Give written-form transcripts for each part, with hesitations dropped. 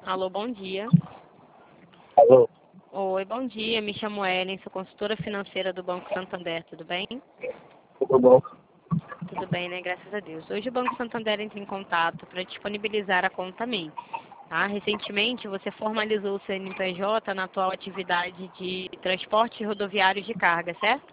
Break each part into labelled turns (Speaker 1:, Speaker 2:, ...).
Speaker 1: Alô, bom dia.
Speaker 2: Alô,
Speaker 1: Oi, bom dia. Me chamo Ellen, sou consultora financeira do Banco Santander, tudo bem?
Speaker 2: tudo bom?
Speaker 1: Tudo bem, né? Graças a Deus. Hoje o Banco Santander entra em contato para disponibilizar a conta MIM. Tá? Recentemente você formalizou o CNPJ na atual atividade de transporte rodoviário de carga, certo?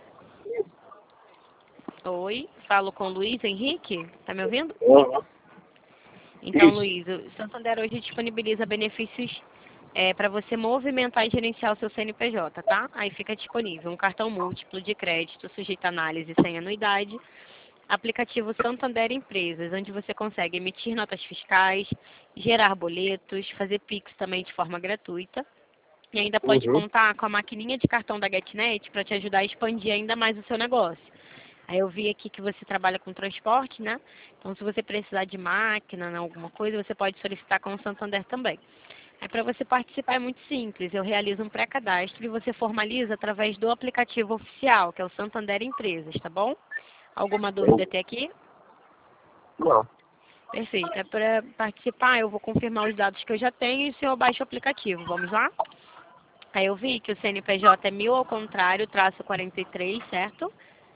Speaker 1: Oi, falo com o Luiz Henrique, tá me ouvindo?
Speaker 2: Uhum.
Speaker 1: Então,
Speaker 2: Isso.
Speaker 1: Luiz, o Santander hoje disponibiliza benefícios para você movimentar e gerenciar o seu CNPJ, tá? Aí fica disponível um cartão múltiplo de crédito sujeito a análise sem anuidade, aplicativo Santander Empresas, onde você consegue emitir notas fiscais, gerar boletos, fazer Pix também de forma gratuita. E ainda pode
Speaker 2: Uhum.
Speaker 1: contar com a maquininha de cartão da GetNet para te ajudar a expandir ainda mais o seu negócio. Aí eu vi aqui que você trabalha com transporte, né? Então, se você precisar de máquina, né, alguma coisa, você pode solicitar com o Santander também. Aí, para você participar é muito simples. Eu realizo um pré-cadastro e você formaliza através do aplicativo oficial, que é o Santander Empresas, tá bom? Alguma dúvida até aqui?
Speaker 2: Não.
Speaker 1: Perfeito. É para participar, eu vou confirmar os dados que eu já tenho e o senhor baixa o aplicativo. Vamos lá? Aí eu vi que o CNPJ é 1000 ao contrário, traço 43, certo?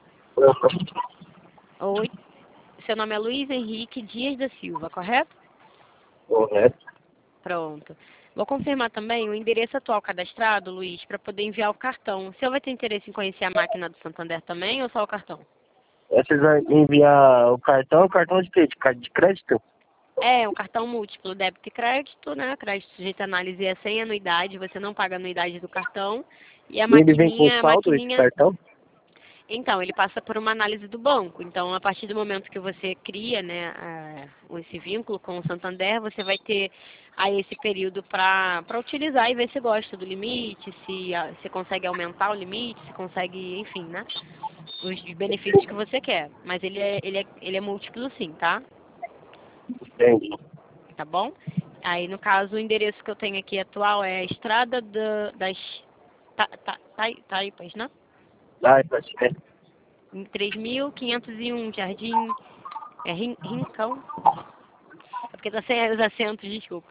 Speaker 1: Oi. Seu nome é Luiz Henrique Dias da Silva, correto?
Speaker 2: Correto.
Speaker 1: Pronto. Vou confirmar também o endereço atual cadastrado, Luiz, para poder enviar o cartão. O senhor vai ter interesse em conhecer a máquina do Santander também ou só o cartão?
Speaker 2: Vocês vão enviar o cartão de quê? De crédito?
Speaker 1: É, um cartão múltiplo, débito e crédito, né? Crédito sujeito à análise é sem anuidade, você não paga a anuidade do cartão. E
Speaker 2: E ele vem com
Speaker 1: a
Speaker 2: saldo, esse
Speaker 1: maquininha,
Speaker 2: cartão?
Speaker 1: então, ele passa por uma análise do banco. Então, a partir do momento que você cria, né, esse vínculo com o Santander, você vai ter aí esse período para utilizar e ver se gosta do limite, se consegue aumentar o limite, se consegue, enfim, né, os benefícios que você quer. Mas ele é múltiplo sim, tá?
Speaker 2: Entendi.
Speaker 1: Tá bom? Aí, no caso, o endereço que eu tenho aqui atual é a Estrada das Taipas, né?
Speaker 2: Ah, tá certo.
Speaker 1: Em 3.501, Jardim Rincão. É porque tá sem os acentos, desculpa.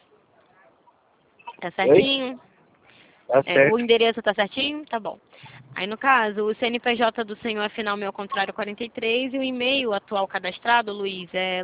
Speaker 1: Tá
Speaker 2: Oi?
Speaker 1: certinho?
Speaker 2: Tá
Speaker 1: É, o
Speaker 2: certo.
Speaker 1: endereço tá certinho? Tá bom. Aí, no caso, o CNPJ do senhor é final meu contrário 43 e o e-mail atual cadastrado, Luiz, é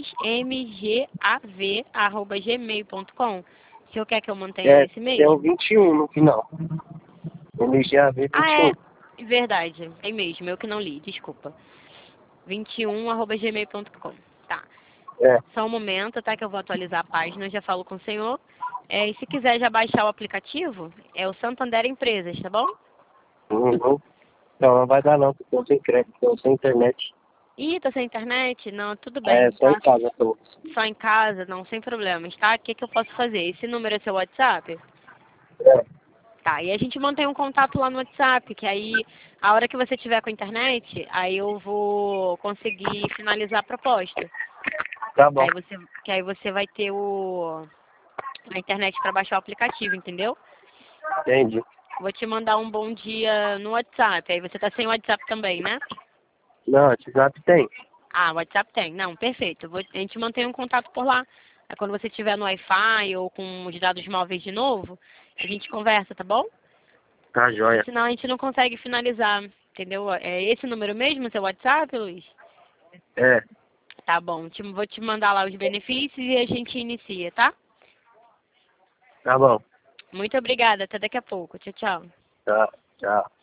Speaker 1: luizmgav@gmail.com. O senhor quer que eu mantenha esse
Speaker 2: É o
Speaker 1: mesmo?
Speaker 2: 21 no final. MGAV
Speaker 1: Ah,
Speaker 2: 21.
Speaker 1: é. Verdade. É mesmo. Eu que não li. Desculpa. 21@gmail.com. Tá.
Speaker 2: É.
Speaker 1: Só um momento, tá? Que eu vou atualizar a página, eu já falo com o senhor. E se quiser já baixar o aplicativo, é o Santander Empresas, tá bom?
Speaker 2: Uhum. Não vai dar não, porque eu sem crédito, eu sem internet.
Speaker 1: Ih, tá sem internet? Não, tudo
Speaker 2: É,
Speaker 1: bem,
Speaker 2: só em
Speaker 1: tá?
Speaker 2: casa tô.
Speaker 1: Só em casa, não, sem problemas, tá? O que que eu posso fazer? Esse número é seu WhatsApp?
Speaker 2: É,
Speaker 1: Tá, e a gente mantém um contato lá no WhatsApp, que aí, a hora que você tiver com a internet, aí eu vou conseguir finalizar a proposta.
Speaker 2: tá bom.
Speaker 1: Que aí você vai ter a internet para baixar o aplicativo, entendeu?
Speaker 2: Entendi.
Speaker 1: Vou te mandar um bom dia no WhatsApp. Aí você tá sem WhatsApp também, né?
Speaker 2: Não, WhatsApp tem.
Speaker 1: Ah, WhatsApp tem. Não, perfeito. A gente mantém um contato por lá. Aí quando você estiver no Wi-Fi ou com os dados móveis de novo, a gente conversa, tá bom?
Speaker 2: Tá
Speaker 1: Porque
Speaker 2: joia.
Speaker 1: senão a gente não consegue finalizar, entendeu? É esse número mesmo, seu WhatsApp, Luiz?
Speaker 2: É,
Speaker 1: Tá bom. Vou te mandar lá os benefícios e a gente inicia, tá?
Speaker 2: tá bom.
Speaker 1: Muito obrigada. Até daqui a pouco. Tchau, tchau.
Speaker 2: Tá, tchau.